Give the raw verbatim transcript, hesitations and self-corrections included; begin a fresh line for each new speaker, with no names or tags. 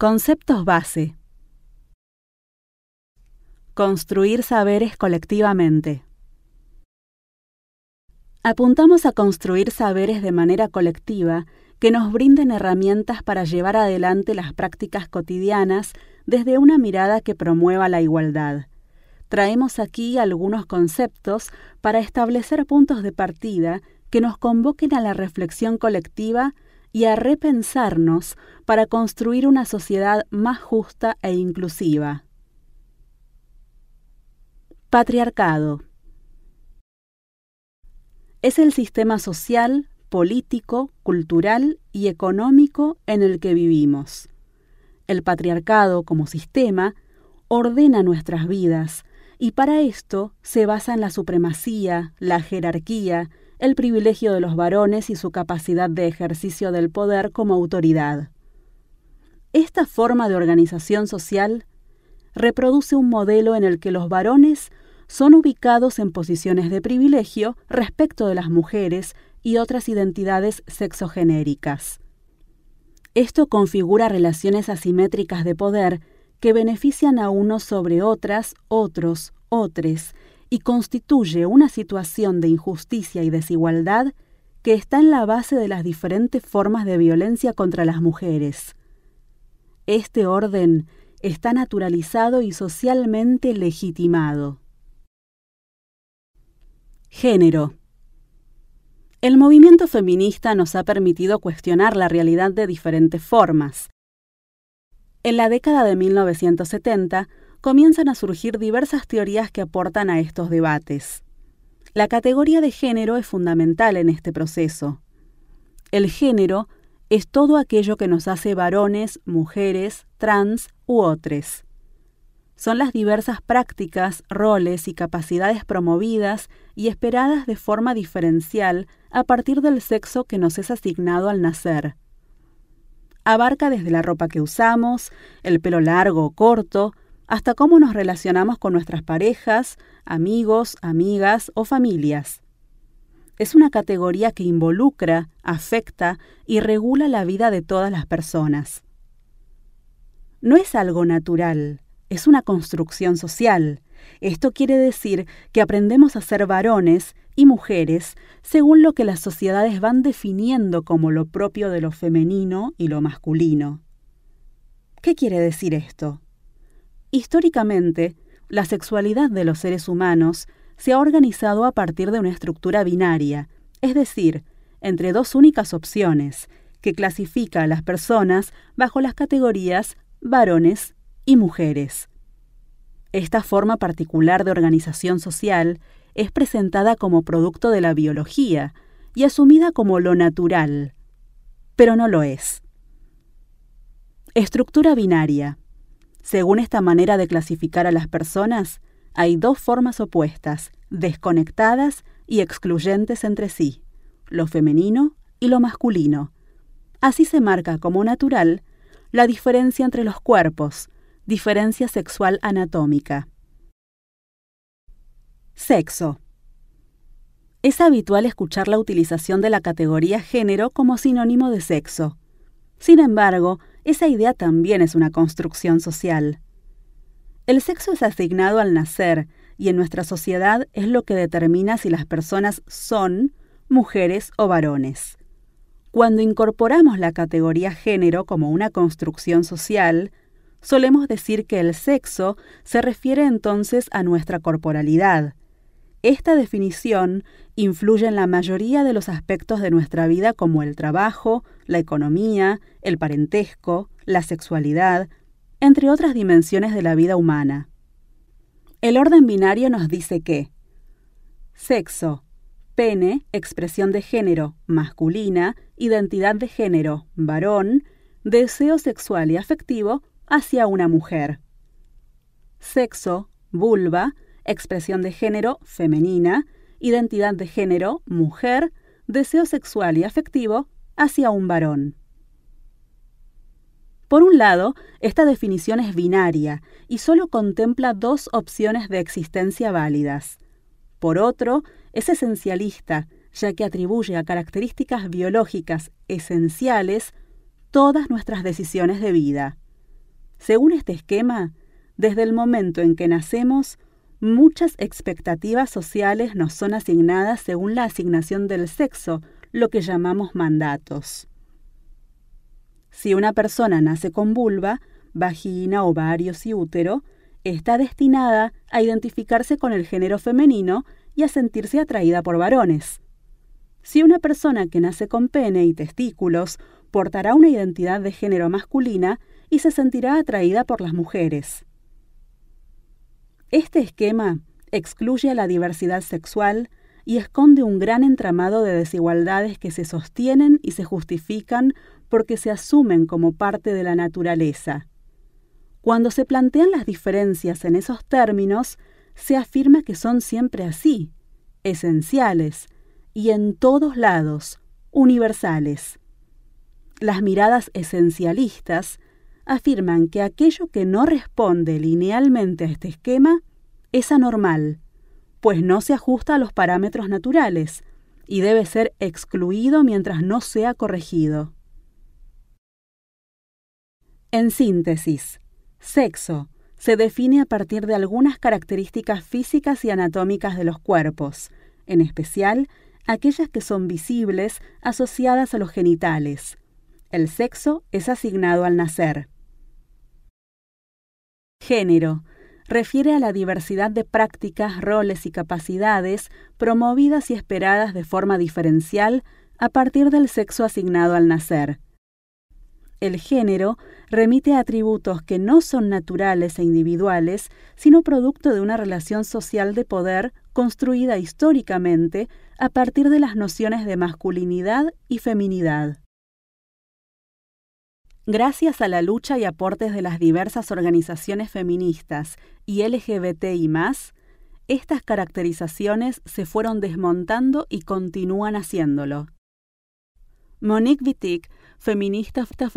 Conceptos base. Construir saberes colectivamente. Apuntamos a construir saberes de manera colectiva que nos brinden herramientas para llevar adelante las prácticas cotidianas desde una mirada que promueva la igualdad. Traemos aquí algunos conceptos para establecer puntos de partida que nos convoquen a la reflexión colectiva y a repensarnos para construir una sociedad más justa e inclusiva. Patriarcado. Es el sistema social, político, cultural y económico en el que vivimos. El patriarcado, como sistema, ordena nuestras vidas y para esto se basa en la supremacía, la jerarquía, el privilegio de los varones y su capacidad de ejercicio del poder como autoridad. Esta forma de organización social reproduce un modelo en el que los varones son ubicados en posiciones de privilegio respecto de las mujeres y otras identidades sexogenéricas. Esto configura relaciones asimétricas de poder que benefician a unos sobre otras, otros, otres, y constituye una situación de injusticia y desigualdad que está en la base de las diferentes formas de violencia contra las mujeres. Este orden está naturalizado y socialmente legitimado. Género. El movimiento feminista nos ha permitido cuestionar la realidad de diferentes formas. En la década de mil novecientos setenta, comienzan a surgir diversas teorías que aportan a estos debates. La categoría de género es fundamental en este proceso. El género es todo aquello que nos hace varones, mujeres, trans u otres. Son las diversas prácticas, roles y capacidades promovidas y esperadas de forma diferencial a partir del sexo que nos es asignado al nacer. Abarca desde la ropa que usamos, el pelo largo o corto, hasta cómo nos relacionamos con nuestras parejas, amigos, amigas o familias. Es una categoría que involucra, afecta y regula la vida de todas las personas. No es algo natural, es una construcción social. Esto quiere decir que aprendemos a ser varones y mujeres según lo que las sociedades van definiendo como lo propio de lo femenino y lo masculino. ¿Qué quiere decir esto? Históricamente, la sexualidad de los seres humanos se ha organizado a partir de una estructura binaria, es decir, entre dos únicas opciones, que clasifica a las personas bajo las categorías varones y mujeres. Esta forma particular de organización social es presentada como producto de la biología y asumida como lo natural, pero no lo es. Estructura binaria. Según esta manera de clasificar a las personas, hay dos formas opuestas, desconectadas y excluyentes entre sí, lo femenino y lo masculino. Así se marca como natural la diferencia entre los cuerpos, diferencia sexual anatómica. Sexo. Es habitual escuchar la utilización de la categoría género como sinónimo de sexo. Sin embargo, esa idea también es una construcción social. El sexo es asignado al nacer y en nuestra sociedad es lo que determina si las personas son mujeres o varones. Cuando incorporamos la categoría género como una construcción social, solemos decir que el sexo se refiere entonces a nuestra corporalidad. Esta definición influye en la mayoría de los aspectos de nuestra vida como el trabajo, la economía, el parentesco, la sexualidad, entre otras dimensiones de la vida humana. El orden binario nos dice que sexo, pene, expresión de género, masculina, identidad de género, varón, deseo sexual y afectivo hacia una mujer. Sexo, vulva, expresión de género, femenina, identidad de género, mujer, deseo sexual y afectivo hacia un varón. Por un lado, esta definición es binaria y solo contempla dos opciones de existencia válidas. Por otro, es esencialista, ya que atribuye a características biológicas esenciales todas nuestras decisiones de vida. Según este esquema, desde el momento en que nacemos, muchas expectativas sociales nos son asignadas según la asignación del sexo, lo que llamamos mandatos. Si una persona nace con vulva, vagina, ovarios y útero, está destinada a identificarse con el género femenino y a sentirse atraída por varones. Si una persona que nace con pene y testículos portará una identidad de género masculina y se sentirá atraída por las mujeres. Este esquema excluye a la diversidad sexual y esconde un gran entramado de desigualdades que se sostienen y se justifican porque se asumen como parte de la naturaleza. Cuando se plantean las diferencias en esos términos, se afirma que son siempre así, esenciales, y en todos lados, universales. Las miradas esencialistas afirman que aquello que no responde linealmente a este esquema es anormal, pues no se ajusta a los parámetros naturales y debe ser excluido mientras no sea corregido. En síntesis, sexo se define a partir de algunas características físicas y anatómicas de los cuerpos, en especial aquellas que son visibles asociadas a los genitales. El sexo es asignado al nacer. Género refiere a la diversidad de prácticas, roles y capacidades promovidas y esperadas de forma diferencial a partir del sexo asignado al nacer. El género remite a atributos que no son naturales e individuales, sino producto de una relación social de poder construida históricamente a partir de las nociones de masculinidad y feminidad. Gracias a la lucha y aportes de las diversas organizaciones feministas y L G B T I más, estas caracterizaciones se fueron desmontando y continúan haciéndolo. Monique Wittig, feminista